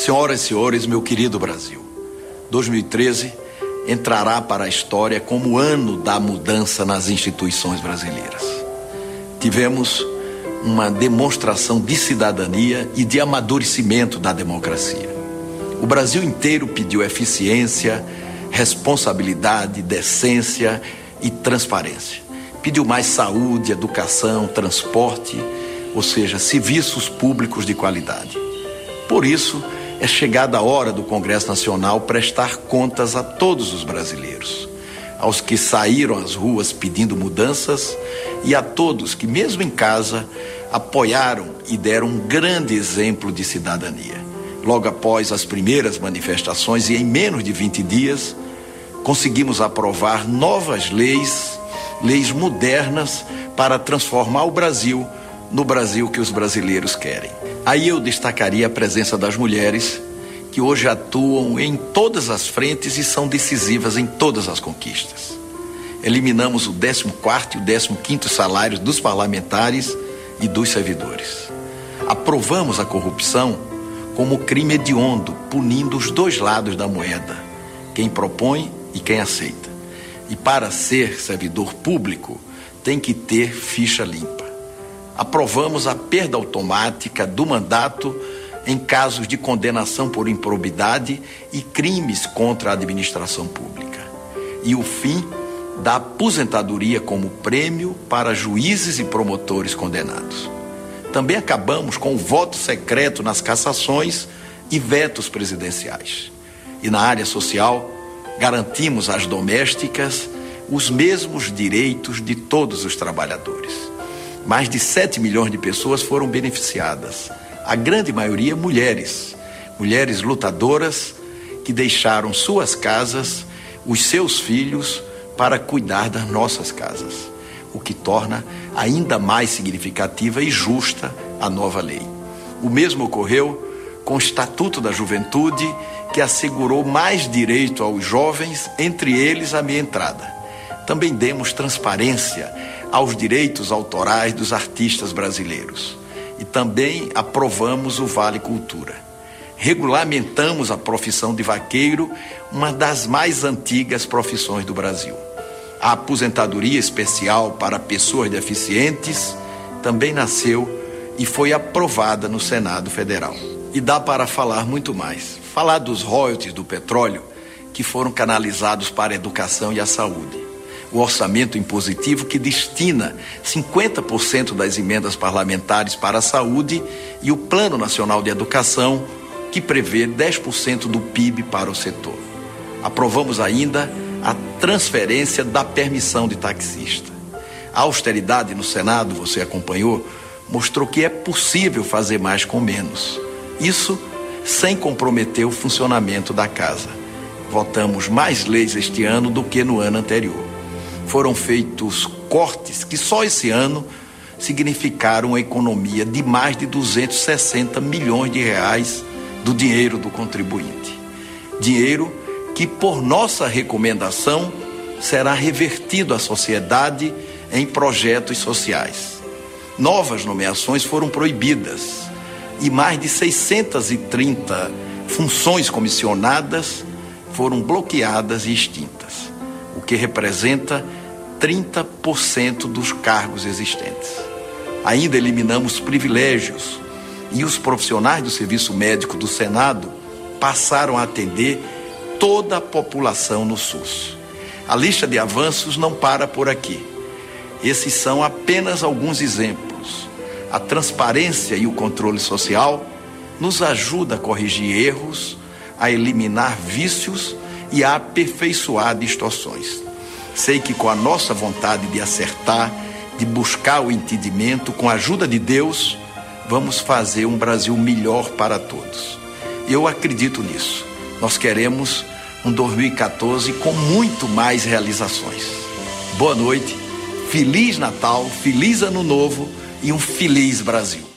Senhoras e senhores, meu querido Brasil, 2013 entrará para a história como o ano da mudança nas instituições brasileiras. Tivemos uma demonstração de cidadania e de amadurecimento da democracia. O Brasil inteiro pediu eficiência, responsabilidade, decência e transparência. Pediu mais saúde, educação, transporte, ou seja, serviços públicos de qualidade. Por isso, é chegada a hora do Congresso Nacional prestar contas a todos os brasileiros, aos que saíram às ruas pedindo mudanças e a todos que, mesmo em casa, apoiaram e deram um grande exemplo de cidadania. Logo após as primeiras manifestações e em menos de 20 dias, conseguimos aprovar novas leis modernas para transformar o Brasil no Brasil que os brasileiros querem. Aí eu destacaria a presença das mulheres, que hoje atuam em todas as frentes e são decisivas em todas as conquistas. Eliminamos o 14º e o 15º salários dos parlamentares e dos servidores. Aprovamos a corrupção como crime hediondo, punindo os dois lados da moeda, quem propõe e quem aceita. E para ser servidor público, tem que ter ficha limpa. Aprovamos a perda automática do mandato em casos de condenação por improbidade e crimes contra a administração pública. E o fim da aposentadoria como prêmio para juízes e promotores condenados. Também acabamos com o voto secreto nas cassações e vetos presidenciais. E na área social, garantimos às domésticas os mesmos direitos de todos os trabalhadores. Mais de 7 milhões de pessoas foram beneficiadas. A grande maioria mulheres lutadoras que deixaram suas casas, os seus filhos, para cuidar das nossas casas, o que torna ainda mais significativa e justa a nova lei. O mesmo ocorreu com o Estatuto da Juventude, que assegurou mais direito aos jovens, entre eles a minha entrada. Também demos transparência aos direitos autorais dos artistas brasileiros. E também aprovamos o Vale Cultura. Regulamentamos a profissão de vaqueiro, uma das mais antigas profissões do Brasil. A aposentadoria especial para pessoas deficientes também nasceu e foi aprovada no Senado Federal. E dá para falar muito mais. Falar dos royalties do petróleo que foram canalizados para a educação e a saúde. O orçamento impositivo que destina 50% das emendas parlamentares para a saúde e o Plano Nacional de Educação, que prevê 10% do PIB para o setor. Aprovamos ainda a transferência da permissão de taxista. A austeridade no Senado, você acompanhou, mostrou que é possível fazer mais com menos. Isso sem comprometer o funcionamento da casa. Votamos mais leis este ano do que no ano anterior. Foram feitos cortes que só esse ano significaram uma economia de mais de 260 milhões de reais do dinheiro do contribuinte. Dinheiro que, por nossa recomendação, será revertido à sociedade em projetos sociais. Novas nomeações foram proibidas e mais de 630 funções comissionadas foram bloqueadas e extintas, o que representa 30% dos cargos existentes. Ainda eliminamos privilégios e os profissionais do Serviço Médico do Senado passaram a atender toda a população no SUS. A lista de avanços não para por aqui. Esses são apenas alguns exemplos. A transparência e o controle social nos ajuda a corrigir erros, a eliminar vícios e a aperfeiçoar distorções. Sei que com a nossa vontade de acertar, de buscar o entendimento, com a ajuda de Deus, vamos fazer um Brasil melhor para todos. Eu acredito nisso. Nós queremos um 2014 com muito mais realizações. Boa noite, Feliz Natal, Feliz Ano Novo e um Feliz Brasil.